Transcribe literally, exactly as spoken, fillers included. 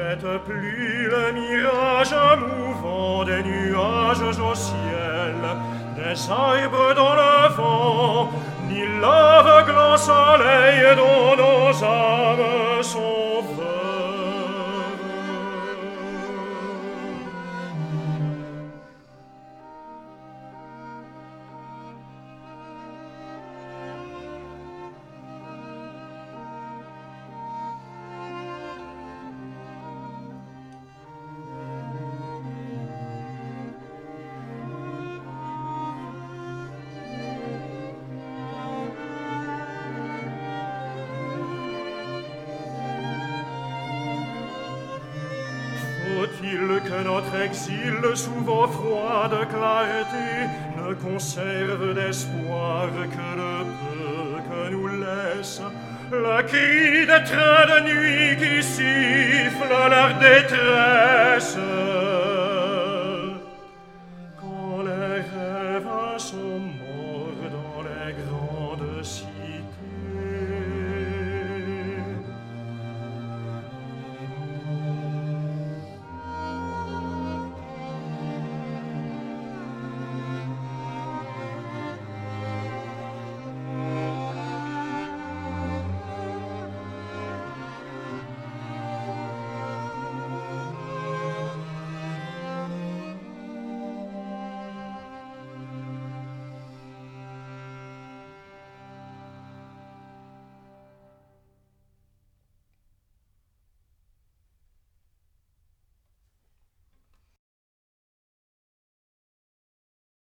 jette plus le mirage mouvant des nuages au ciel, des arbres dans le vent, ni l'aveuglant soleil dont nos âmes sont veuves. Faut-il que notre exil, sous vos froides clartés, ne conserve d'espoir que le peu que nous laisse le cri des trains de nuit qui sifflent leur détresse?